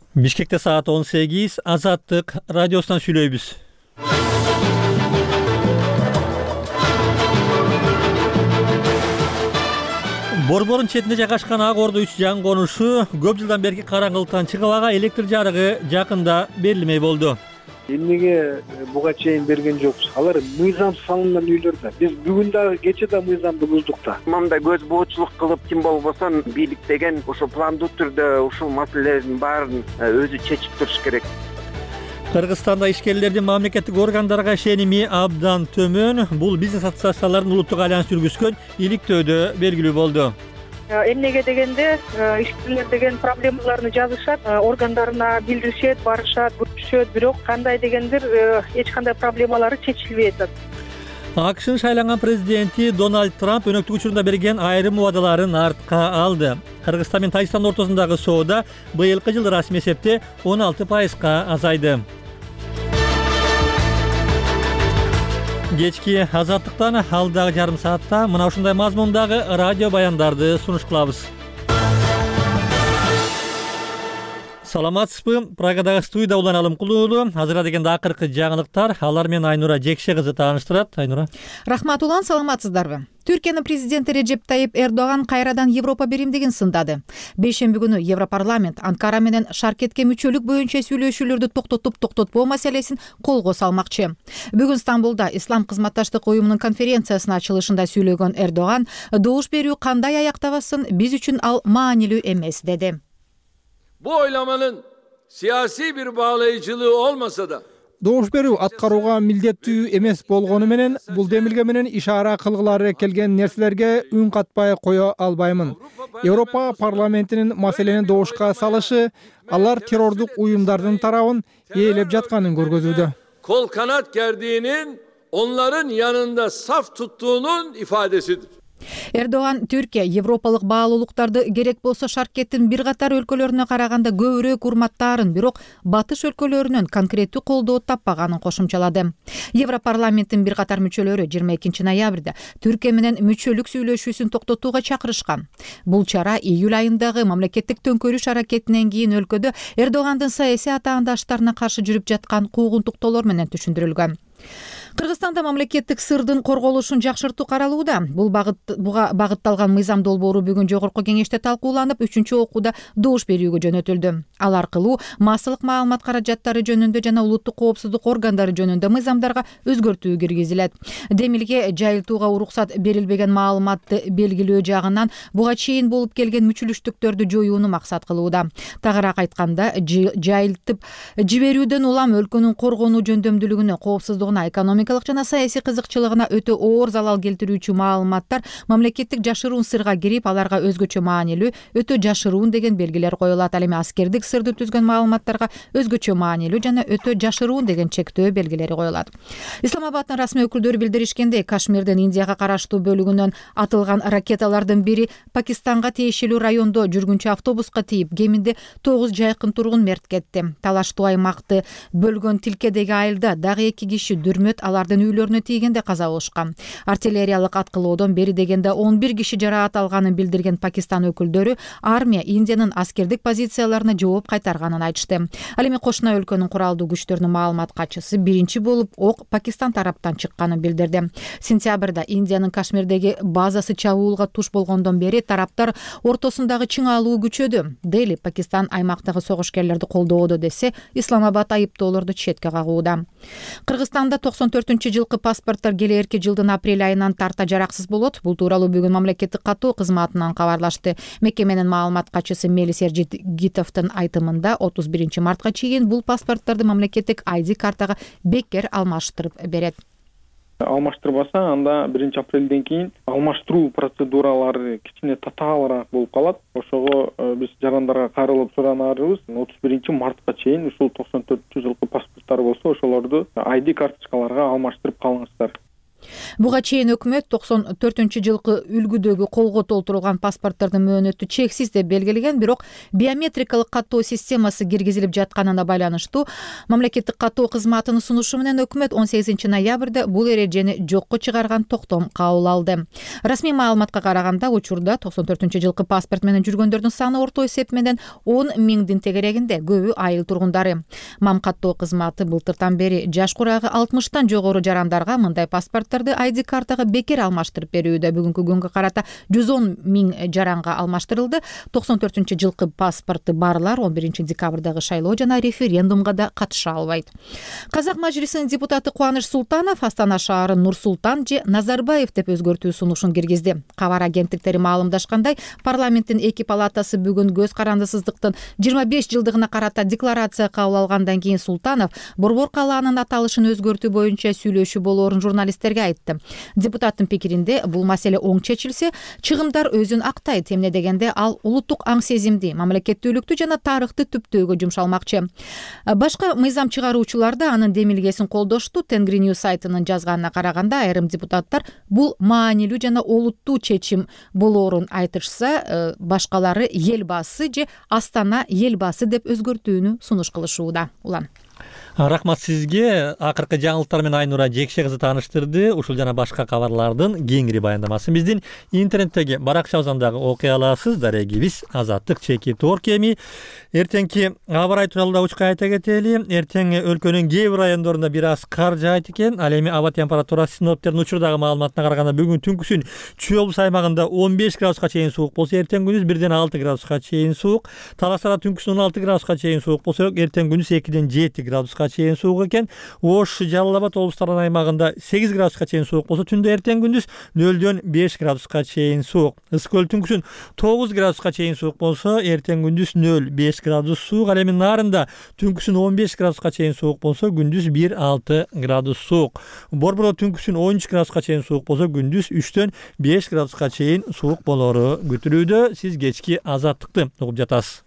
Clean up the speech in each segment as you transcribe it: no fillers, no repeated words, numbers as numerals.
Бишкекте саат 18, Азаттык радиосунан сүйлөйбүз. Борбордун четинде жайгашкан Ак Ордо 3 жаңы конушу көп жылдан берки караңгылыктан чыгып, ага электр жарыгы жакында берилмей болду. Эмнеге буга чейин берген жокпуз? Алар мыйзам салынган үйлөр да. Биз бүгүн дагы кече да мыйзамды буздук да. Мындай көз боочулук кылып, ким болбосо бийлик деген ошо пландуу түрдө ушул маселелердин баарын өзү чечип туруш керек. Кыргызстанда ишкерлердин мамлекеттик органдарга ишеними абдан төмөн. Бул бизнес ассоциациялардын улуттук айланысы жүргүзгөн иликтөөдө белгилүү болду. Эмнеге дегенде ишкерлер деген проблемаларын жазышат, органдарына билдиришет, барышат, көрүшөт, бирок кандай дегендир эч кандай проблемалары чечилбей атат. АКШнын шайланган президенти Дональд Трамп өнөктүк учурунда берген айрым убадаларын артка алды. Кыргызстан менен Тажикстан ортосундагы соода быйылкы жылы расмий эсепте 16% азайды. Кечки Азаттыктан алдагы жарым саатта мына ушундай мазмундагы радио баяндарды сунуш кылабыз. Саламатсызбы? Прагадагы студияда Улан Алымкулуулу. Азыр дегенде акыркы жаңылыктар. Алар менен Айнура Жекше кызы тааныштырат. Айнура. Рахмат Улан, саламатсыздарбы? Түркиянын президенти Режеп Тайип Эрдоган кайрадан Европа биримдигин сындады. Бейшемби күнү Европарламент Анкара менен Шаркетке мүчөлүк боюнча сүйлөшүүлөрдү токтотпоо маселесин колго салмакчы. Бүгүн Стамбулда Ислам кызматташтык уюмунун конференциясынын ачылышында сүйлөгөн Эрдоган, добуш берүү кандай аяктабасын биз үчүн ал маанилүү эмес деди. Bu oylamanın siyasi bir bağlayıcılığı olmasa da добуш берүү аткарууга милдеттүү эмес болгону менен бул демилге менен ишара кылгылары келген нерселерге үн катпай кое албаймын. Европа парламентинин маселени добушка салышы алар террордук уюмдардын тарабын ээлеп жатканын көргөзүүдө. kol kanat gerdiğinin onların yanında saf tuttuğunun ifadesidir. Эрдоган Түркия европалык баалуулуктарды керек болсо Шаркеттин бир катар өлкөлөрүнө караганда көбүрөөк урматтаарын, бирок батыш өлкөлөрүнөн конкреттүү колдоо таппаганын кошумчалады. Европарламенттин бир катар мүчөлөрү 22 ноябрда Түркия менен мүчөлүк сүйлөшүүсүн токтотууга чакырышкан. Бул чара июль айындагы мамлекеттик төңкөрүш аракетинен кийин өлкөдө Эрдогандын саясий атаандаштарына каршы жүрүп жаткан куугунтуктоолор менен түшүндүрүлгөн. Кыргызстанда мамлекеттик сырдын корголушун жакшыртуу каралууда. Буга багытталган мыйзам долбоору бүгүн жогорку кеңеште талкууланып, 3-окууда добуш берүүгө жөнөтүлдү. Ал аркылуу массалык маалымат каражаттары жөнүндө жана улуттук коопсуздук органдары жөнүндө мыйзамдарга өзгөртүү киргизилет. Демилге жайылтууга уруксат берилбеген маалыматты белгилөө жагынан буга чейин болуп келген мүчүлүштүктөрдү жоюуну максат кылууда. Тагыраак айтканда, жайылтып жиберүүдөн улам өлкөнүн коргонуу жөндөмдүүлүгүнө, коопсуздугуна, экономикалык жана саясий кызыкчылыгына өтө оор залал келтирүүчү маалыматтар мамлекеттик жашыруун сырга кирип, аларга өзгөчө маанилүү, өтө жашыруун деген белгилер коюлат. Ал эми аскердик сырды түзгөн маалыматтарга өзгөчө маанилүү жана өтө жашыруун деген чектөө белгилери коюлат. Исламабадтын расмий өкүлдөрү билдиришкендей, Кашмирдин Индияга караштуу бөлүгүнөн атылган ракеталардын бири Пакистанга тиешелүү райондо жүргүнчү автобуска тийип, кеминде 9 жайкын тургун мерт кетти. Талаштуу аймакты бөлгөн Тилкедеги айылда дагы 2 киши дүрмөт алардын үйлөрүнө тийгенде каза болушкан. Артиллериялык аткылоодон бери дегенде 11 киши жараат алганын билдирген Пакистан өкүлдөрү армия Индиянын аскердик позицияларына жооп кайтарганын айтышты. Ал эми кошуна өлкөнүн куралдуу күчтөрүнүн маалымат катчысы биринчи болуп ок Пакистан тараптан чыкканын билдирди. Сентябрда Индиянын Кашмирдеги базасы чабуулга туш болгондон бери тараптар ортосундагы чыңалуу күчөдү. Дели Пакистан аймактагы согушкерлерди колдоодо десе, Исламабад айыптоолорду четке кагууда. Кыргызстанда 94-жылкы паспорттор келээрки жылдын апрель айынан тарта жараксыз болот. Бул тууралуу бүгүн мамлекеттик катуу кызматынан кабарлашты. Мекеменин маалымат катчысы Мелис Эржигитовдун айтымында 31 мартка чейин бул паспортторду мамлекеттик ID картага бекер алмаштырып берет. Алмаштырбаса, анда 1 апрелден кийин алмаштыруу процедуралары кичине татаалыраак болуп калат. Ошого биз жарандарга кайрылып суранарыбыз, 31 мартка чейин ушул 94-жылкы паспорттор болсо, ошолорду ID карточкаларга алмаштырып калыңыздар. Буга чейин өкмөт 94-жылкы үлгүдөгү колго толтурулган паспорттардын мөөнөтү чексиз деп белгилеген, бирок биометрикалык каттоо системасы киргизилип жатканына байланыштуу мамлекеттик каттоо кызматынын сунушу менен өкмөт 18 ноябрда бул эрежени жокко чыгарган токтом кабыл алды. Расмий маалыматка караганда, учурда 94-жылкы паспорт менен жүргөндөрдүн саны орто эсеп менен 10 миңдин тегерегинде, көбү айыл тургундары. Мам каттоо кызматы былтыртан бери жаш курагы 60-тан жогору жарандарга мындай паспорттарды ID картага бекер алмаштырып берүүдө. Бүгүнкү күнгө карата 110 миң жаранга алмаштырылды. 94-жылкы паспорты барлар 11 декабрдагы шайлоо жана референдумга да катыша албайт. Казак мажлисинин депутаты Кубаныч Султанов Астана шаарын Нур-Султан же Назарбаев деп өзгөртүү сунушун киргизди. Кабар агенттиктери маалымдашкандай, парламенттин эки палатасы бүгүн көз карандысыздыктын 25 жылдыгына карата декларация кабыл алгандан кийин Султанов Борбор калаанын аталышын өзгөртүү боюнча сүйлөшүү болоорун журналисттерге айтты. Депутаттын пикиринде, бул маселе оң чечилсе, чыгымдар өзүн актайт. Эмне дегенде, ал улуттук аң сезимди, мамлекеттүүлүктү жана тарыхты түптөөгө жумшалмакчы. Башка мыйзам чыгаруучулар да анын демилгесин колдошту. Тенгриньюз сайтынын жазганына караганда, айрым депутаттар бул маанилүү жана олуттуу чечим болоорун айтышса, башкалары Елбасы же Астана Елбасы деп өзгөртүүнү сунуш кылышууда. Улан. Рахмат сизге. Акыркы жаңылыктар менен Айнура Жекше кызы тааныштырды. Ушул жана башка кабарлардын кеңири баяндамасын биздин интернеттеги баракчабыздан дагы окуй аласыз. Дарегибиз Азаттык чеки тор кеми. Эртеңки аба ырайы тууралуу да учка айта кетели. Эртең өлкөнүн кээ бир райондорунда бир аз кар жаайт экен. Ал эми аба температурасы синоптиктердин учурдагы маалыматына караганда бүгүн түнкүсүн Чүй облус аймагында 15 градуска чейин суук болсо, эртең күнүс 1-6 градуска чейин суук. Таластарда түнкүсүн 16 градуска чейин суук болсо, эртең күнүс 2-7 градуска чейин суук экен. Ош, Жалал Абад облустарынын аймагында 8 градуска чейин суук болсо, түндө эртең күндүз 0-5 градуска чейин суук. Ысык көл түнкүсүн 9 градуска чейин суук болсо, эртең күндүз 0-5 градус суук. Ал эми Нарында түнкүсүн 15 градуска чейин суук болсо, күндүз 1-6 градус суук. Борбордо түнкүсүн 13 градуска чейин суук болсо, күндүз 3-5 градуска чейин суук болору күтүлүүдө. Сиз кечки Азаттыкты угуп жатасыз.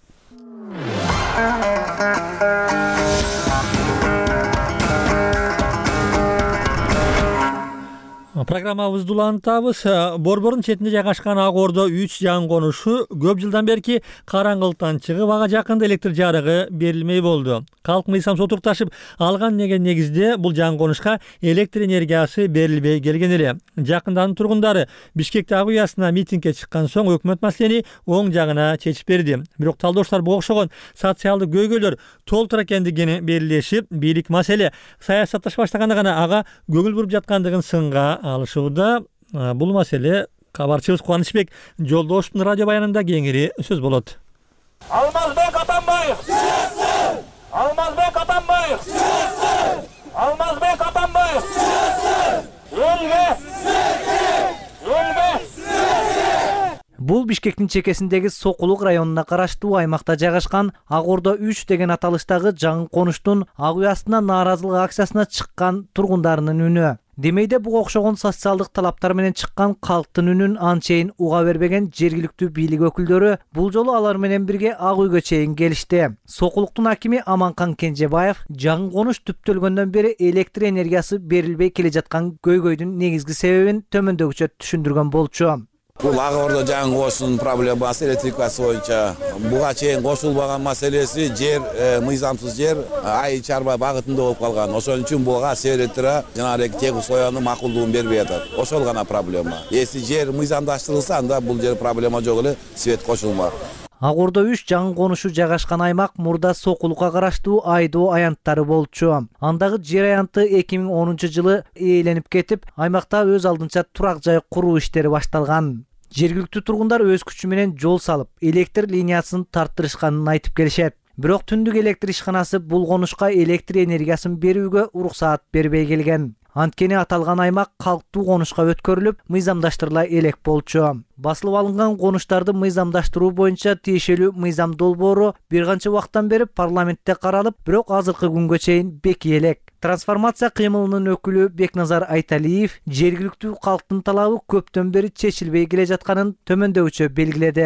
Программабызды улантабыз. Борбордун четинде жайгашкан Ак Ордо 3 жаңы конушу көп жылдан берки караңгылыктан чыгып, ага жакында электр жарыгы берилмей болду. Калк мыйзам сотукташып алган негизде бул жаңы конушка электр энергиясы берилбей келген эле. Жакында анын тургундары Бишкекте ак уясына митингге чыккан соң өкмөт маселени оң жагына чечип берди. Бирок талдоочулар буга окшогон социалдык көйгөйлөр толтур экендигини белгилешип, бийлик маселе саясатташа баштаганда гана ага көңүл буруп жаткандыгын сынга алышууда. Бул маселе кабарчыбыз Кубанычбек Жолдошовдун радио баянында кеңири сөз болот. Алмазбек Атамбаев! Алмазбек Атамбаев! Алмазбек Атамбаев! Бул Бишкектин чекесиндеги Сокулук районуна караштуу аймакта жайгашкан Ак Ордо 3 деген аталыштагы жаңы конуштун ак уясына нааразылык акциясына чыккан тургундарынын үнү. Демейде буга окшогон социалдык талаптар менен чыккан калктын үнүн анчейин уга бербеген жергиликтүү бийлик өкүлдөрү бул жолу алар менен бирге Ак үйгө чейин келишти. Сокулуктун акими Аманкан Кенжебаев жаңы конуш түптөлгөндөн бери электр энергиясы берилбей келе жаткан көйгөйдүн негизги себебин төмөндөгүчө түшүндүргөн болчу. Бул Ак Ордо жаңы конуштун проблемасы электрикасы боюнча буга чейин кошулбаган маселеси жер, мыйзамсыз жер ай чарба багытында болуп калган. Ошон үчүн буга сервитора жанагы тег соянын макулдугун бербей атат. Ошол гана проблема. Эси жер мыйзамдаштырылса, анда бул жер проблема жок эле, свет кошулмак. Ак Ордо 3 жаңы конушу жайгашкан аймак мурда Сокулукка караштуу Айдоо аянттары болчу. Андагы жер аянты 2010-жылы ээленип кетип, аймакта өз алдынча турак жай куруу иштери башталган. Жергиликтүү тургундар өз күчү менен жол салып, электр линиясын тарттырышканын айтып келишет. Бирок түндүк электр ишканасы бул конушка электр энергиясын берүүгө уруксаат бербей келген. Анткени аталган аймак калктуу конушка өткөрүлүп, мыйзамдаштырыла элек болчу. Басылып алынган конуштарды мыйзамдаштыруу боюнча тиешелүү мыйзам долбоору бир канча убакыттан бери парламентте каралып, бирок азыркы күнгө чейин бекий элек. Трансформация кыймылынын өкүлү Бекназар Айталиев жергиликтүү калктын талабы көптөн бери чечилбей келе жатканын төмөндөгүчө белгиледи.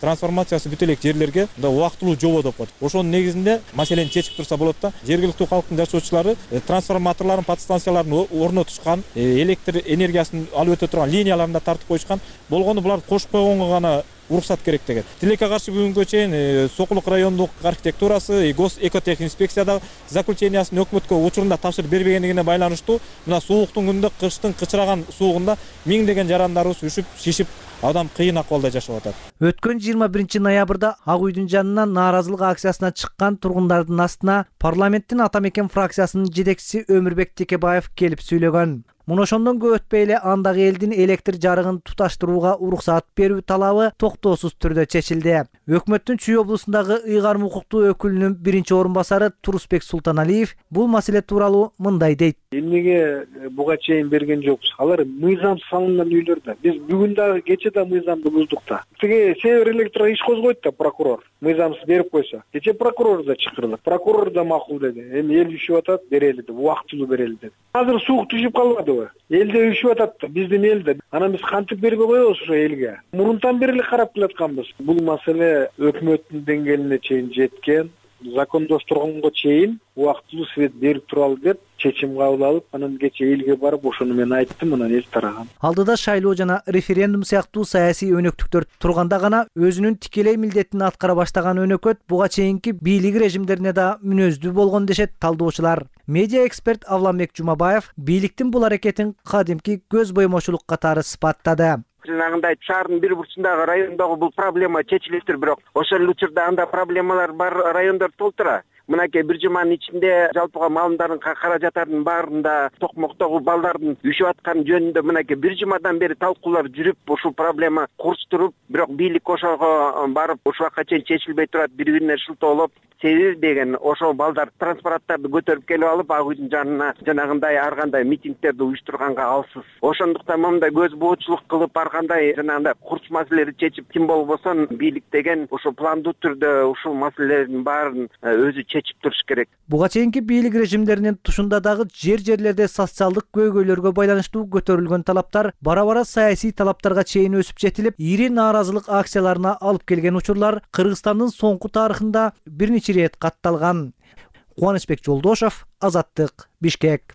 трансформациясы бүтө элек жерлерге убактылуу жобо деп коет. Ошонун негизинде маселени чечип турса болот да. Жергиликтүү калктын жашоочулары трансформаторлордун, подстанцияларын орнотушкан, электр энергиясын алып өтө турган линияларын да тартып коюшкан. Болгону буларды кошуп койгонго гана уруксат керек деген. Тилекке каршы бүгүнгө чейин Сокулук райондук архитектурасы, гос экотехинспекцияда заключениясын өкмөткө учурунда тапшырып бербегендигине байланыштуу мына сууктун күндө, кыштын кычыраган суугунда миңдеген жарандарыбыз үшүп, шишип, адам кыйын акыбалда жашап атат. Өткөн 21 ноябрда Ак үйдүн жанынан нааразылык акциясына чыккан тургундардын астына парламенттин Ата мекен фракциясынын жетекчиси Өмүрбек Текебаев келип сүйлөгөн. Муну ошондон көп өтпөй эле андагы элдин электр жарыгын туташтырууга уруксат берүү талабы токтоосуз түрдө чечилди. Өкмөттүн Чүй облусундагы ыйгарым укуктуу өкүлүнүн биринчи орун басары Турусбек Султаналиев бул маселе тууралуу мындай дейт. Эмнеге буга чейин берген жокпуз? Алар мыйзам салынган үйлөр да. Биз бүгүн дагы кече да мыйзамды буздук да. Тиги Север Электро иш козгойт да прокурор. Мыйзамсыз берип койсо. Кече прокурор да чакырды. Прокурор да макул деди. Эми эл үшүп атат, берели деп, убактылуу берели деп. Азыр суук түшүп калбадыбы? Элде үшүп атат да, биздин элде. Анан биз кантип бербей коебуз ошо элге? Мурунтан бери эле карап келатканбыз. Бул маселе өкмөттүн деңгээлине чейин жеткен. Закондоштурганга чейин убактылуу свет берип туралы деп чечим кабыл алып, анан кече элге барып ошону мен айттым, анан эл тараган. Алдыда шайлоо жана референдум сыяктуу саясий өнөктүктөр турганда гана өзүнүн тикелей милдетин аткара баштаган өнөкөт буга чейинки бийлик режимдерине да мүнөздүү болгон дешет талдоочулар. Медиа эксперт Авламбек Жумабаев бийликтин бул аракетин кадимки көз боймочулук катары сыпаттады. Жанагындай шаардын бир бурчундагы райондогу бул проблема чечилиптир, бирок ошол учурда анда проблемалар бар райондор толтура. Мынакей бир жуманын ичинде жалпыга маалымдардын каражаттардын баарында токмоктогу балдардын үшүп атканы жөнүндө мынакей бир жумадан бери талкуулар жүрүп, ушул проблема курчтуруп, бирок бийлик ошого барып ушул убакка чейин чечилбей турат, бири-бирине шылтоолоп, себеби деген ошол балдар транспаранттарды көтөрүп келип алып Ак үйдүн жанына жанагындай ар кандай митингдерди уюштурганга алсыз. Ошондуктан момундай көз боочулук кылып ар кандай жанагындай курч маселелерди чечип, ким болбосо бийлик деген ошо пландуу түрдө ушул маселелердин баарын өзү чечип туруш керек. Буга чейинки бийлик режимдеринин тушунда дагы жер-жерлерде социалдык көйгөйлөргө байланыштуу көтөрүлгөн талаптар бара-бара саясий талаптарга чейин өсүп жетилип, ири нааразылык акцияларына алып келген учурлар Кыргызстандын соңку тарыхында бир нече рет катталган. Кубанычбек Жолдошов, Азаттык, Бишкек.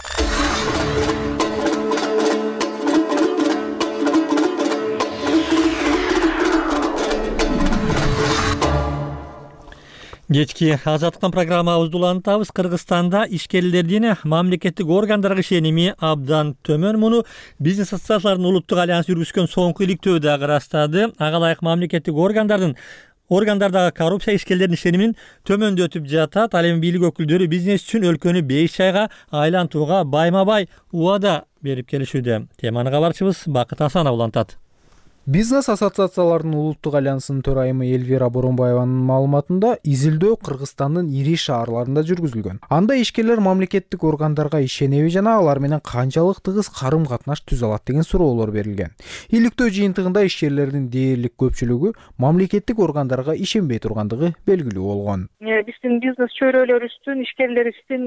Кечки Азаттыктан программабызды улантабыз. Кыргызстанда ишкерлердин мамлекеттик органдарга ишеними абдан төмөн. Муну бизнес ассоциациялардын улуттук альянсы жүргүзгөн соңку иликтөө дагы ырастады. Ага ылайык мамлекеттик органдардагы коррупция ишкерлердин ишенимин төмөндөтүп жатат. Ал эми бийлик өкүлдөрү бизнес үчүн өлкөнү 5 айга айлантууга байма-бай убада берип келишүүдө. Теманы кабарчыбыз Бакыт Асанов улантат. Бизнес ассоциацияларынын улуттук альянсынын төрайымы Элвира Боронбаеванын маалыматында изилдөө Кыргызстандын ири шаарларында жүргүзүлгөн. Анда ишкерлер мамлекеттик органдарга ишенеби жана алар менен канчалык тыгыз карым-катнаш түзө алат деген суроолор берилген. Иликтөө жыйынтыгында ишкерлердин дээрлик көпчүлүгү мамлекеттик органдарга ишенбей тургандыгы белгилүү болгон. Биздин бизнес чөйрөлөрүбүздүн, ишкерлерибиздин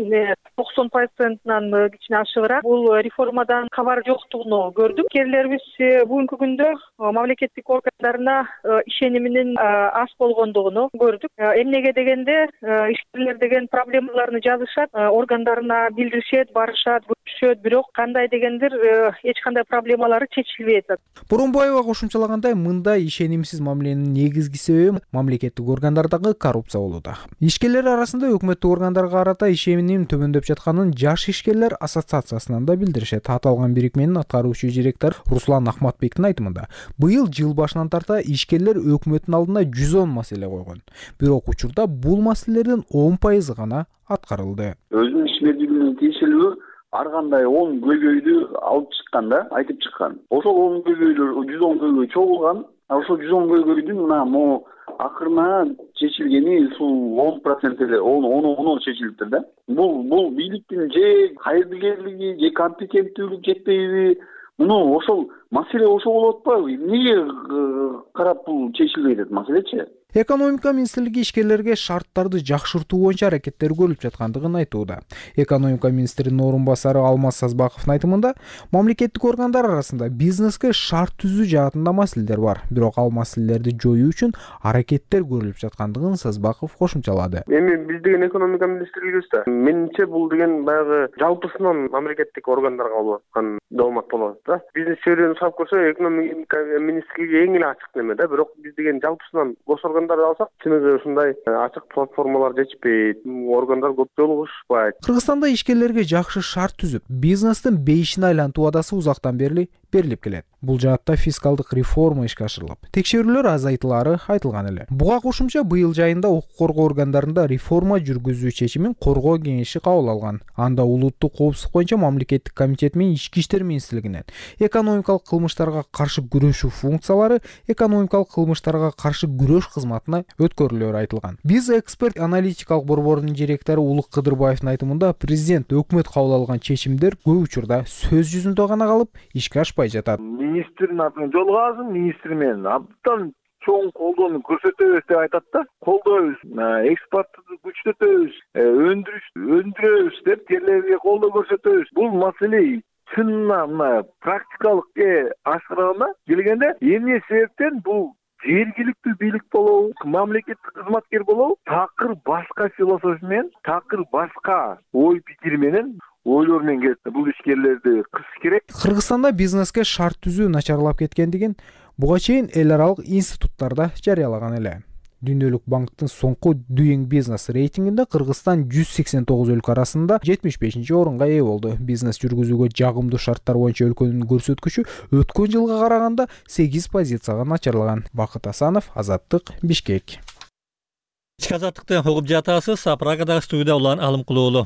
90%-нан кичине ашыгыраак бул реформадан кабар жоктугуну көрдүк. Ишкерлерибиз бүгүнкү күндө мамлекеттик органдарына ишениминин аз болгондугуну көрдүк. Эмнеге дегенде ишкерлер деген проблемаларını жазышат, органдарына билдиришет, барышат, көрүшөт, бирок кандай дегендир эч кандай проблемалары чечилбей атат. Боронбаева кошумчалагандай, мындай ишенимсиз мамиленин негизги себеби мамлекеттик органдардагы коррупция болууда. Ишкерлер арасында өкмөттүк органдарга карата ишеним төмөндөп жатканын Жаш ишкерлер ассоциациясынан да билдиришет. Аталган бирикменин аткаруучу директору Руслан Ахматбектин айтымында, быйыл жыл башынан тарта ишкерлер өкмөттүн алдына 110 маселе койгон. Бирок учурда бул маселелердин 10% гана аткарылды. Өзүнүн ишмердүүлүгүнө тиешелүү ар кандай 10 көйгөйдү алып чыккан да, айтып чыккан. Ошол 10 көйгөйлөр 110 көйгөй чогулган. Ошол 110 көйгөйдүн мына могу акырына чечилгени ушул 10% эле, 10 чечилиптир да. Бул бийликтин же кайрдыгерлиги, же компетенттүүлүк жетпейби? Муну ошол Маселе ошо болуп атпайбы? Эмнеге карап бул чечилбей атат маселечи? Экономика министрлиги ишкерлерге шарттарды жакшыртуу боюнча аракеттер көрүлүп жаткандыгын айтууда. Экономика министринин орун басары Алмаз Сазбаковдун айтымында, мамлекеттик органдар арасында бизнеске шарт түзүү жаатында маселелер бар. Бирок ал маселелерди жоюу үчүн аракеттер көрүлүп жаткандыгын Сазбаков кошумчалады. Эми биз деген экономика министрлигибизде менимче бул деген баягы жалпысынан мамлекеттик органдарга болуп аткан доомат болуп атат да. Бизнес чөйрөнү салып көрсө экономика министрлиги эң эле ачык неме да, бирок биз деген жалпысынан алсак, чыныгы ушундай ачык платформалар жетишпейт, органдар көп жолугушпайт. Кыргызстанда ишкерлерге жакшы шарт түзүп, бизнестин бейишин айлантуу убадасы узактан бери берилип келет. Бул жаатта фискалдык реформа ишке ашырылып, текшерүүлөр азайтылары айтылган эле. Буга кошумча быйыл жайында укук коргоо органдарында реформа жүргүзүү чечимин коргоо кеңеши кабыл алган. Анда улуттук коопсуздук боюнча мамлекеттик комитет менен ички иштер министрлигинен экономикалык кылмыштарга каршы күрөшүү функциялары экономикалык кылмыштарга каршы күрөш кызматына өткөрүлөөрү айтылган. Биз эксперт аналитикалык борборунун директору Улук Кыдырбаевдин айтымында президент өкмөт кабыл алган чечимдер көп учурда сөз жүзүндө гана калып, ишке ашпай жатат. Министрдин атын жолугабыз, министр менен абдан чоң колдоону көрсөтөбүз деп айтат да. Колдойбуз, экспортты күчтөтөбүз, өндүрөбүз деп жерлерге колдоо көрсөтөбүз. Бул маселе чынына мына практикалык ашырганда келгенде эмне себептен бул жергиликтүү бийлик болобу, мамлекеттик кызматкер болобу, такыр башка философия менен, такыр башка ой пикир менен ойлор менен келет. Бул ишкерлерди кысыш керек. Кыргызстанда бизнеске шарт түзүү начарлап кеткендигин буга чейин эл аралык институттарда жарыялаган эле. Дүйнөлүк банктын соңку Doing Business рейтингинде Кыргызстан 189 өлкө арасында 75-орунга ээ болду. Бизнес жүргүзүүгө жагымдуу шарттар боюнча өлкөнүн көрсөткүчү өткөн жылга караганда 8 позицияга начарлаган. Бакыт Асанов, Азаттык, Бишкек. Ички азаттыкты угуп жатасыз. Прагадагы студияда улан Алым Кулуулу.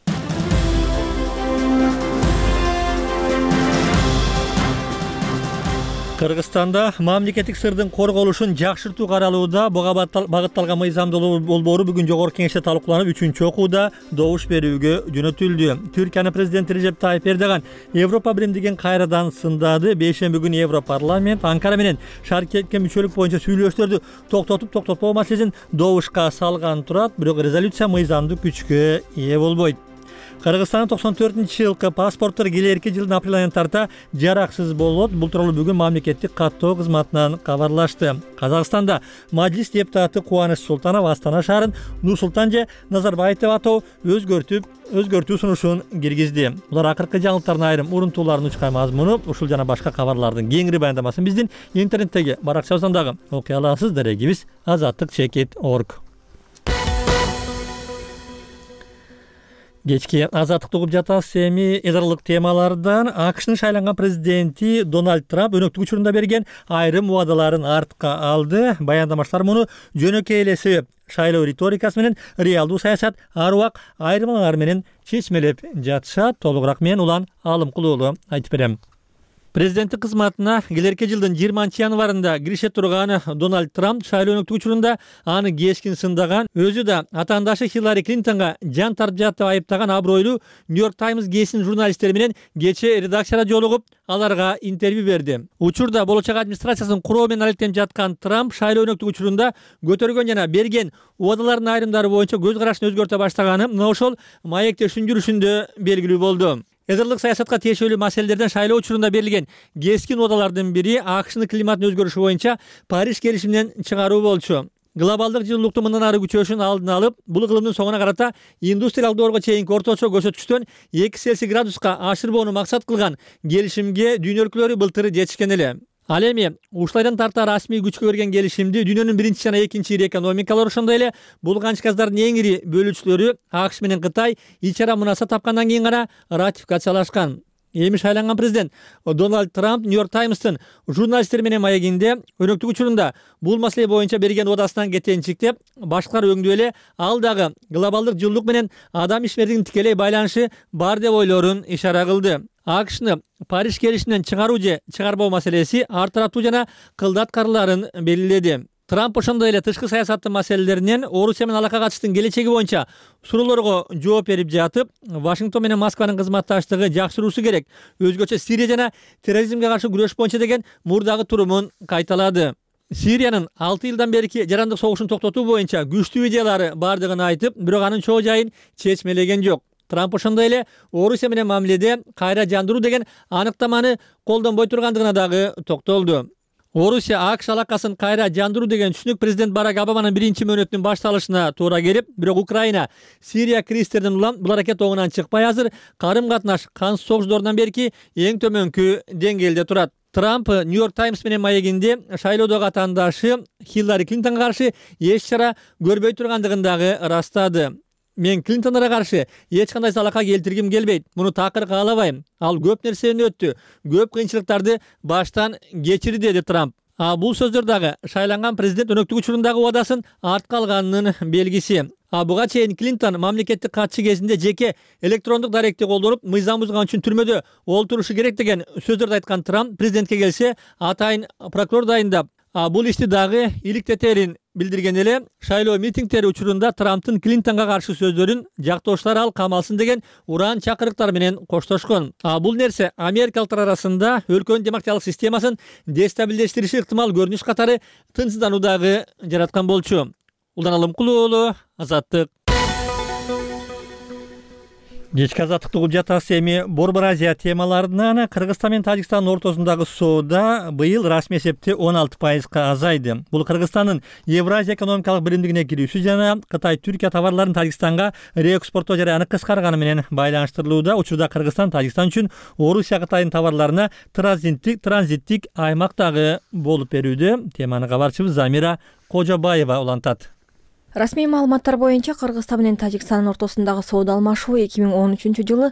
Кыргызстанда мамлекеттик сырдын корголушун жакшыртуу каралууда. Буга багытталган мыйзамдуу болбору бүгүн жогорку кеңеште талкууланып, 3-окууда добуш берүүгө жөнөтүлдү. Түркиянын президенти Режеп Тайип Эрдоган Европа биримдигин кайрадан сындады. Бейшемби күнү Европарламент Анкара менен шаркетке мүчөлүк боюнча сүйлөшүүлөрдү токтотпоо маселесин добушка салган турат, бирок резолюция мыйзамдык күчкө ээ болбойт. Кыргызстандын 94-жылкы паспорттор келерки жылдын апрель айынан тарта жараксыз болот. Бул тууралуу бүгүн мамлекеттик каттоо кызматынан кабарлашты. Казакстанда Мажилис депутаты Кубаныч Султанов Астана шаарын Нур-Султан же Назарбаев деп атоо өзгөртүү сунушун киргизди. Булар акыркы жаңылыктардын айрым урунтууларынын учкай мазмуну. Ушул жана башка кабарлардын кеңири баяндамасын биздин интернеттеги баракчабыздан дагы окуй аласыз. Дарегибиз azattik.org. Кечки азаттыкты угуп жатасыз. Эми эдарлык темалардан АКШнын шайланган президенти Дональд Трамп өнөктүк учурунда берген айрым убадаларын артка алды. Баяндамачылар муну жөнөкөй эле себеп шайлоо риторикасы менен реалдуу саясат ар убак айырмалар менен чечмелеп жатышат. Толугураак мен Улан Алым Кулуулу айтып берем. Президенттик кызматына келерки жылдын 20-январында кирише турган Дональд Трамп шайлоо өнөктүк учурунда аны кескин сындаган, өзү да атаандашы Хиллари Клинтонго жан тартып жатты деп айыптаган абройлуу Нью-Йорк Таймс гезитинин журналисттери менен кечээ редакцияда жолугуп, аларга интервью берди. Учурда болочок администрациясын куроо менен алектенип жаткан Трамп шайлоо өнөктүк учурунда көтөргөн жана берген убадалардын айрымдары боюнча көз карашын өзгөртө баштаганы мына ошол маектештин жүрүшүндө белгилүү болду. Эдерлик саясатка тиешелүү маселелерден шайлоо учурунда берилген кескин убадалардын бири АКШнын климаттын өзгөрүшү боюнча Париж келишиминен чыгаруу болчу. Глобалдык жылуулуктун мындан ары күчөшүн алдын алып, бул ыкылымдын соңуна карата индустриалдык доорго чейинки орточо көрсөткүчтөн 2 Цельсий градуска ашырбоону максат кылган келишимге дүйнө өлкөлөрү былтыр жетишкен эле. Ал эми ушулайдан тарта расмий күчкө кирген келишимди дүйнөнүн биринчи жана экинчи ири экономикалары, ошондой эле булганч газдардын эң ири бөлүүчүлөрү АКШ менен Кытай ич ара мунасат тапкандан кийин гана ратификациялашкан. Эми шайланган президент Дональд Трамп Нью-Йорк Таймстын журналисттер менен маегинде өнөктүк учурунда бул маселе боюнча берген убадасынан кетенчиктеп, башкалар өңдүү эле ал дагы глобалдык жылуулук менен адам ишмердигинин тикелей байланышы бар деп ойлорун ишара кылды. АКШны Париж келишиминен чыгаруу же чыгарбоо маселеси ар тараптуу жана кылдат карларын белгиледи. Трамп ошондой эле тышкы саясаттын маселелеринен Орусия менен алака катыштын келечеги боюнча суроолорго жооп берип жатып, Вашингтон менен Москванын кызматташтыгы жакшыруусу керек, өзгөчө Сирия жана терроризмге каршы күрөш боюнча деген мурдагы турумун кайталады. Сириянын 6 жылдан берки жарандык согушун токтотуу боюнча күчтүү идеялары бардыгын айтып, бирок анын чоо жайын чечмелеген жок. Трамп ошондой эле Орусия менен мамиледе кайра жандыруу деген аныктаманы колдонбой тургандыгына дагы токтолду. Орусия АКШ алакасын кайра жандыруу деген түшүнүк президент Барак Обаманын биринчи мөөнөтүнүн башталышына туура келип, бирок Украина Сирия кристерден улам бул аракет оңунан чыкпай азыр карым-катнаш кансыз согуштардан берки эң төмөнкү деңгээлде турат. Трамп Нью-Йорк Таймс менен маегинде шайлоодогу атаандашы Хиллари Клинтонго каршы эч чара көрбөй тургандыгын дагы ырастады. Мен Клинтонго каршы эч кандай салака келтиргим келбейт. Муну такыр каалабайм. Ал көп нерсени өттү, көп кыйынчылыктарды баштан кечирди, деди Трамп. Бул сөздөр дагы шайланган президент өнөктүк учурундагы убадасын артка алганынын белгиси. Буга чейин Клинтон мамлекеттик катчы кезинде жеке электрондук даректи колдонуп, мыйзам бузган үчүн түрмөдө олтурушу керек деген сөздөрдү айткан Трамп президентке келсе атайын прокурор дайындап, бул ишти дагы иликтетерин билдирген эле. Шайлоо митингдери учурунда Трамптын Клинтонго каршы сөздөрүн жактоочулар ал камалсын деген уран чакырыктар менен коштошкон. Бул нерсе америкалыктар арасында өлкөнүн демократиялык системасын дестабилдештириши ыктымал көрүнүш катары тынчсыздануу дагы жараткан болчу. Улдан Алымкул уулу, Азаттык. Кечки азаттыкты угуп жатасыз. Эми Борбор Азия темаларынан Кыргызстан менен Тажикстандын ортосундагы соода быйыл расмий эсепте 16%га азайды. Бул Кыргызстандын Евразия экономикалык биримдигине кирүүсү жана Кытай Түркия товарларын Тажикстанга реэкспорттоо жараяны кыскарганы менен байланыштырылууда. Учурда Кыргызстан Тажикстан үчүн Орусия Кытайдын товарларына транзиттик аймактагы болуп берүүдө. Теманы кабарчыбыз Замира Кожобаева улантат. Расмий маалыматтар боюнча Кыргызстан менен Тажикстандын ортосундагы соода алмашуу 2013-жылы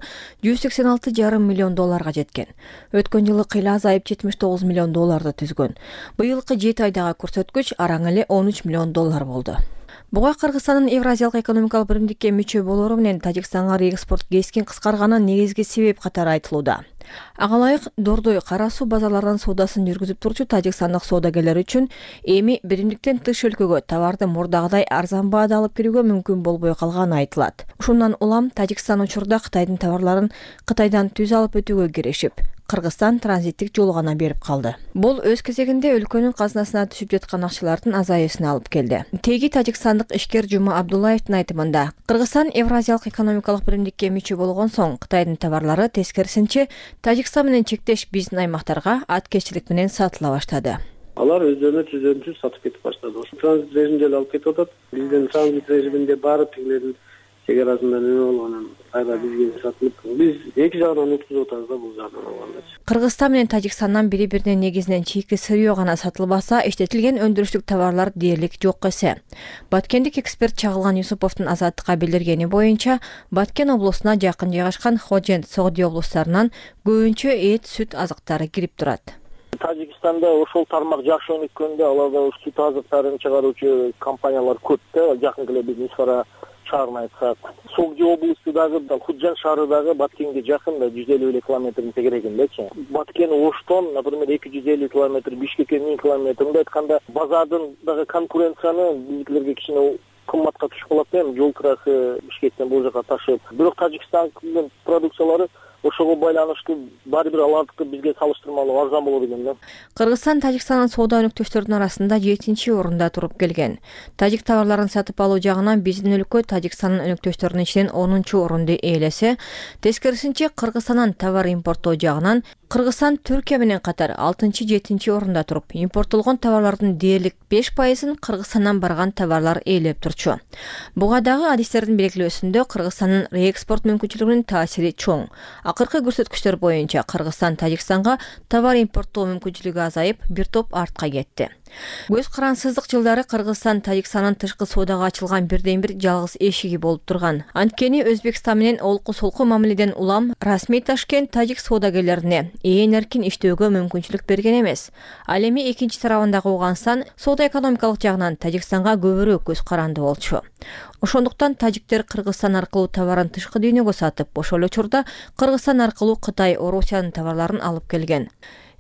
$186,5 миллион жеткен. Өткөн жылы кыйла азайып $79 миллион түзгөн. Быйылкы 7 айдагы көрсөткүч араң эле $13 миллион болду. Буга Кыргызстандын Евразиялык экономикалык биримдикке мүчө болору менен Тажикстанга реэкспорт кескен кыскарганы негизги себеп катары айтылууда. Ага ылайык Дордой кара суу базаларынын соодасын жүргүзүп турчу тажикстандык соодагерлер үчүн эми биримдиктен тыш өлкөгө товарды мурдагыдай арзан баада алып кирүүгө мүмкүн болбой калганы айтылат. Ушундан улам Тажикстан учурда Кытайдын товарларын Кытайдан түз алып өтүүгө киришип, Кыргызстан транзиттик жол гана берип калды. Бул өз кезегинде өлкөнүн казынасына түшүп жаткан акчалардын азайышына алып келди. Теги тажикстандык ишкер Жума Абдуллаевдин айтымында, Кыргызстан Евразиялык экономикалык биримдикке мүчө болгон соң Кытайдын товарлары тескерисинче Тажикстан менен чектеш биздин аймактарга аткечилик менен сатыла баштады. Алар өздөрүнө түздөрүнчө сатып кетип баштады. Ошо транзит режимде алып кетип атат. Биздин транзит режиминде барып тигилердин чегарасында неме болгонун кайра бизге сатылып, биз эки жагынан утузуп атабыз да бул жагдан алганда. Кыргызстан менен Тажикстандан бири-бирине негизинен чийки сырьё гана сатылбаса, иштетилген өндүрүштүк товарлар дээрлик жок эсе. Баткендик эксперт Чагылган Юсуповдун Азаттыкка билдиргени боюнча, Баткен облусуна жакын жайгашкан Ходжент, Согди облустарынан көбүнчө эт, сүт азыктары кирип турат. Тажикстанда ошол тармак жакшы өнүккөндө аларда сүт азыктарын чыгаруучу компаниялар көп да, жакын эле биз Мисфара шаарына айтсак. Согди облусундагы Худжан шаарындагы Баткенге жакын да 150 километрдин тегерегиндечи. Баткен Оштон, например, 250 километр, Бишкекке 1000 километр. Мындай айтканда базардын дагы конкуренцияны биздикилерге кичине кымбатка түшүп калат да, жол кырасы Бишкектен бул жака ташып. Бирок Тажикстандын продукциялары ошого байланыштуу баары бир алардыкы бизге салыштырмалуу арзан болот экен да. Кыргызстан Тажикстандын соода өнөктөштөрүнүн арасында 7-орунда туруп келген. Тажик товарларын сатып алуу жагынан биздин өлкө Тажикстандын өнөктөштөрүнүн ичинен 10-орунду ээлесе, тескерисинче Кыргызстандан товар импорттоо жагынан Кыргызстан Түркия менен катар 6-7-орунда туруп, импорттолгон товарлардын дээрлик 5%-ын Кыргызстандан барган товарлар ээлеп турчу. Буга дагы адистердин белгилөөсүндө Кыргызстандын реэкспорт мүмкүнчүлүгүнүн таасири чоң. Акыркы көрсөткүчтөр боюнча Кыргызстан Тажикстанга товар импорттоо мүмкүнчүлүгү азайып, бир топ артка кетти. Көз карансыздык жылдары Кыргызстан Тажикстандын тышкы соодага ачылган бирден-бир жалгыз эшиги болуп турган. Анткени Өзбекстан менен олку-солку мамиледен улам расмий Ташкент тажик соодагерлерине ээн эркин иштөөгө мүмкүнчүлүк берген эмес. Ал эми экинчи тарабындагы Ооганстан соода экономикалык жагынан Тажикстанга көбүрөөк көз каранды болчу. Ошондуктан тажиктер Кыргызстан аркылуу товарын тышкы дүйнөгө сатып, ошол учурда Кыргызстан аркылуу Кытай, Орусиянын товарларын алып келген.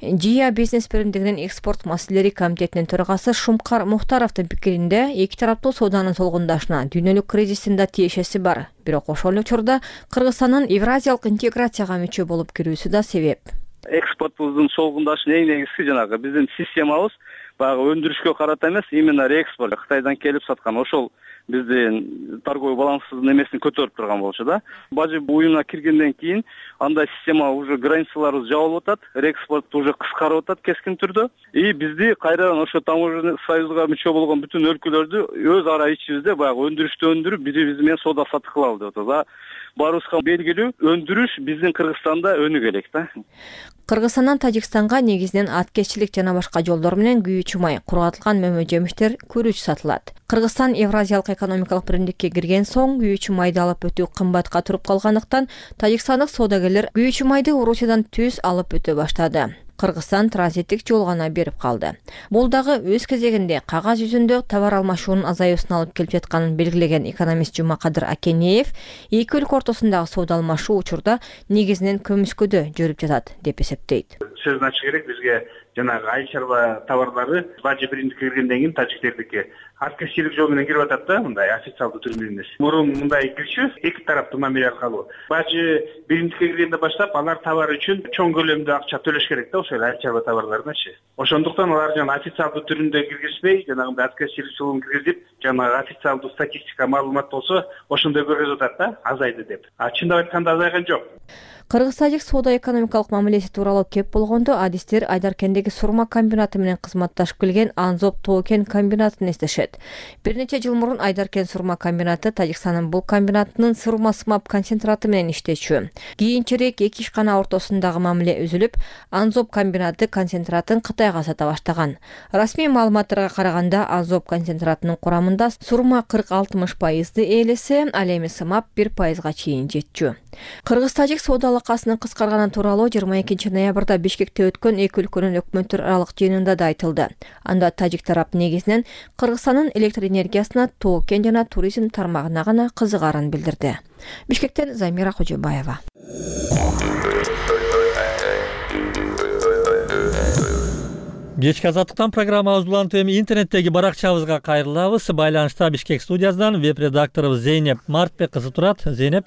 ЖИА бизнес биримдигинин экспорт маселелери комитетинин төрагасы Шумкар Мухтаровдун пикиринде эки тараптуу сооданын солгундашына дүйнөлүк кризистин да тиешеси бар. Бирок ошол эле учурда Кыргызстандын Евразиялык интеграцияга мүчө болуп кирүүсү да себеп. Экспортубуздун солгундашынын эң негизги жанагы биздин системабыз баягы өндүрүшкө карата эмес, именно реэкспорт Кытайдан келип саткан ошол биздин торговый баланстын эмесин көтөрүп турган болчу да. Бажы уюмуна киргенден кийин андай система уже границаларыбыз жабылып атат, реэкспорт уже кыскарып атат кескин түрдө. И бизди кайрадан ошо таможенный союзга мүчө болгон бүтүн өлкөлөрдү өз ара ичибизде баягы өндүрүштү өндүрүп, бири биз менен соода саттык кылалы деп атат. Барыбызга белгилүү өндүрүш биздин Кыргызстанда өнүгө керек да. Кыргызстандан Тажикстанга негизинен аткезчилик жана башка жолдор менен күйүүчү май, кургатылган мөмө жемиштер, күрүч сатылат. Кыргызстан Евразиялык экономикалык биримдикке кирген соң күйүүчү майды алып өтүү кымбатка туруп калгандыктан тажикстандык соодагерлер күйүүчү майды Орусиядан түз алып өтө баштады. Кыргызстан транзиттик жол гана берип калды. Бул дагы өз кезегинде кагаз жүзүндө товар алмашуунун азаюусуна алып келип жатканын белгилеген экономист Жумакадыр Акенеев эки өлкө ортосундагы соода алмашуу учурда негизинен көмүскөдө жүрүп жатат деп эсептейт. Сөзүн ачык керек, бизге жанагы айыл чарба товарлары бажы биримдикке киргенден кийин тажиктердики аткезчилик жол менен кирип атат да, мындай официалдуу түрүндө эмес. Мурун мындай кириши эки тараптуу мамиле аркылуу. Бажы биримдикке киргенде баштап алар товар үчүн чоң көлөмдө акча төлөш керек да, ошол айыл чарба товарларыначы. Ошондуктан алар жана официалдуу түрүндө киргизбей, жанагы аткезчилик жолун киргизип, жанагы официалдуу статистика маалымат болсо, ошондой көргөзүп атат да, азайды деп. Чындап айтканда азайган жок. Кыргыз-тажик соода экономикалык мамилеси тууралуу кеп болгондо адистер Айдаркендеги сурма комбинаты менен кызматташып келген Анзоп Тоо-кен комбинатын эстешет. Бир нече жыл мурун Айдаркен сурма комбинаты Тажикстандын бул комбинатынын сурма сымап концентраты менен иштечү. Кийинчерээк эки ишкана ортосундагы мамиле үзүлүп, Анзоп комбинаты концентратын Кытайга сата баштаган. Расмий маалыматтарга караганда Анзоп концентратынын курамында сурма 40-60% ээлесе, ал эми сымап 1%га чейин жетчү. Кыргыз-тажик соода алакасынын кыскарганы тууралуу 22 ноябрда Бишкекте өткөн эки өлкөнүн өкмөттөр аралык жыйынында да айтылды. Анда тажик тарап негизинен Кыргызстандын электр энергиясына, Тоо-кен жана туризм тармагына гана кызыгарын билдирди. Бишкектен Замира Кожобаева. Кечки азаттыктан программабыз улантып эми интернеттеги баракчабызга кайрылабыз. Байланышта Бишкек студиясынан веб-редакторубуз Зейнеп Мартбек кызы турат. Зейнеп.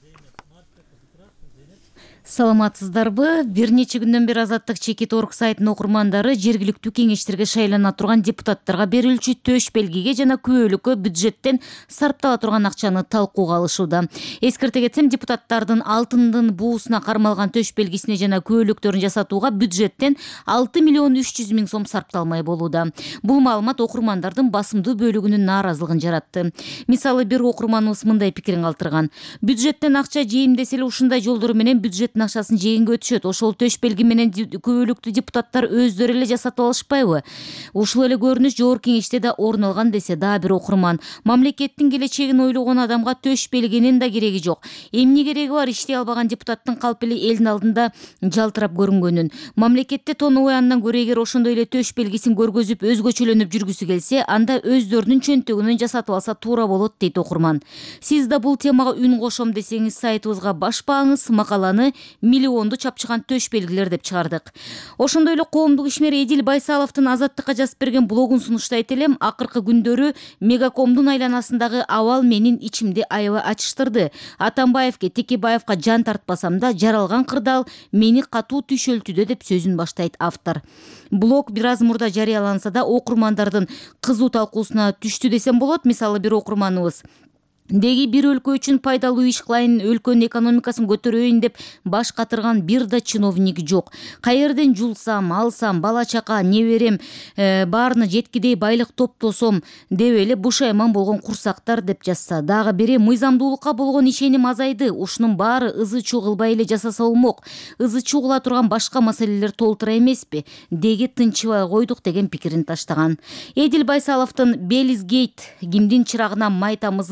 Саламатсыздарбы? Бир нече күндөн бери Азаттык чекит орг сайтынын окурмандары жергиликтүү кеңештерге шайлана турган депутаттарга берилүүчү төш белгиге жана күбөлүккө бюджеттен сарптала турган акчаны талкууга алышууда. Эскерте кетсем, депутаттардын алтындын буусуна кармалган төш белгисине жана күбөлүктөрүн жасатууга бюджеттен 6 миллион 300 миң сом сарпталмай болууда. Бул маалымат окурмандардын басымдуу бөлүгүнүн нааразылыгын жаратты. Мисалы, бир окурманыбыз мындай пикирин калтырган: бюджеттен акча жейимдесе эле ушундай жолдор менен бюджет акчасын жегенге өтүшөт. Ошол төш белги менен күбөлүктүү депутаттар өздөрү эле жасатып алышпайбы? Ушул эле көрүнүш жогорку кеңеште да орун алган десе дагы бир окурман. Мамлекеттин келечегин ойлогон адамга төш белгинин да кереги жок. Эмне кереги бар иштей албаган депутаттын калп эле элдин алдында жалтырап көрүнгөнүн? Мамлекетте тонобой андан көрө эгер ошондой эле төш белгисин көргөзүп өзгөчөлөнүп жүргүсү келсе, анда өздөрүнүн чөнтөгүнөн жасатып алса туура болот, дейт окурман. Сиз да бул темага үн кошом десеңиз, сайтыбызга башпаңыз, макаланы миллионду чапчыган төш белгилер деп чыгардык. Ошондой эле коомдук ишмер Эдил Байсаловдун Азаттыкка жазып берген блогун сунуштайт элем. Акыркы күндөрү Мегакомдун айланасындагы абал менин ичимди аябай ачыштырды. Атамбаевке, Текебаевка жан тартпасам да, жаралган кырдаал мени катуу түшөлтүдө, деп сөзүн баштайт автор. Блог бир аз мурда жарыяланса да, окурмандардын кызуу талкуусуна түштү десем болот. Мисалы, бир окурманыбыз: деги бир өлкө үчүн пайдалуу иш кылайын, өлкөнүн экономикасын көтөрөйүн деп баш катырган бир да чиновник жок. Каерден жулсам, алсам, бала чака, неберем баарына жеткидей байлык топтосом деп эле бушайман болгон курсактар, деп жазса. Дагы бири: мыйзамдуулукка болгон ишеним азайды. Ушунун баары ызы чугулбай эле жасаса болмок. Ызы чугула турган башка маселелер толтура эмеспи? Деги тынчыбай койдук, деген пикирин таштаган. Эдил Байсаловдун Белизгейт кимдин чырагына май тамызды деп аталган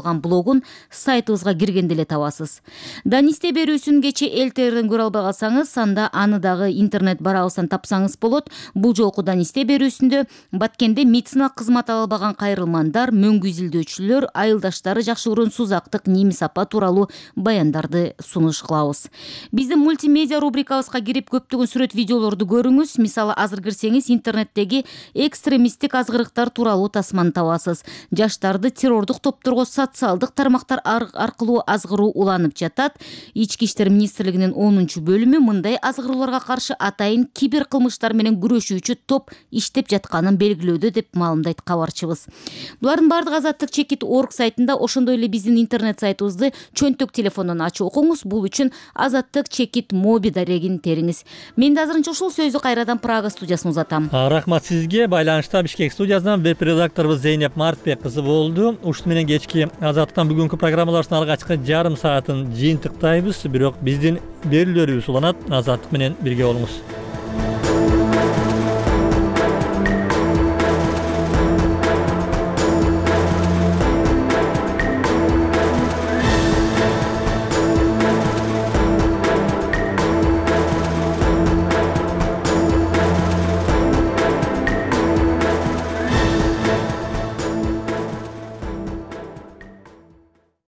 алган блогун сайтыбызга киргенде эле табасыз. Данисте берүүсүн кече элтерден көрө албай калсаңыз, анда аны дагы интернет барабыздан тапсаңыз болот. Бул жолку Данисте берүүсүндө Баткенде медицина кызмат ала албаган кайрылмандар, мөңгү изилдөөчүлөр, айылдаштары жакшы көргөн Сузактык Немис апа тууралуу баяндарды сунуш кылабыз. Биздин мультимедиа рубрикабызга кирип көптөгөн сүрөт видеолорду көрүңүз. Мисалы, азыр кирсеңиз интернеттеги экстремисттик азгырыктар тууралуу тасманы табасыз. Жаштарды террордук топторго социалдык тармактар аркылуу азгыруу уланып жатат. Ички иштер министрлигинин 10-бөлүмү мындай азгыроолорго каршы атайын кибер кылмыштар менен күрөшүүчү топ иштеп жатканын белгилөөдө деп маалымдайт кабарчыбыз. Булардын бардыгы azattikchekit.org сайтында, ошондой эле биздин интернет сайтыбызды чөнтөк телефондон ачып окуңуз. Бул үчүн Азаттык Чекит моби дарегин териңиз. Мен да азырынча ушул сөздү кайрадан Прага студиясына узатам. Рахмат сизге. Байланышта Бишкек студиясынан веб редакторубуз Зейнеп Мартбек кызы болду. Ушуну менен кечки Азаттыктан бүгүнкү программаларыбыздын алгачкы жарым саатын жыйынтыктайбыз. Бирок биздин берүүлөрүбүз уланат. Азаттык менен бирге болуңуз.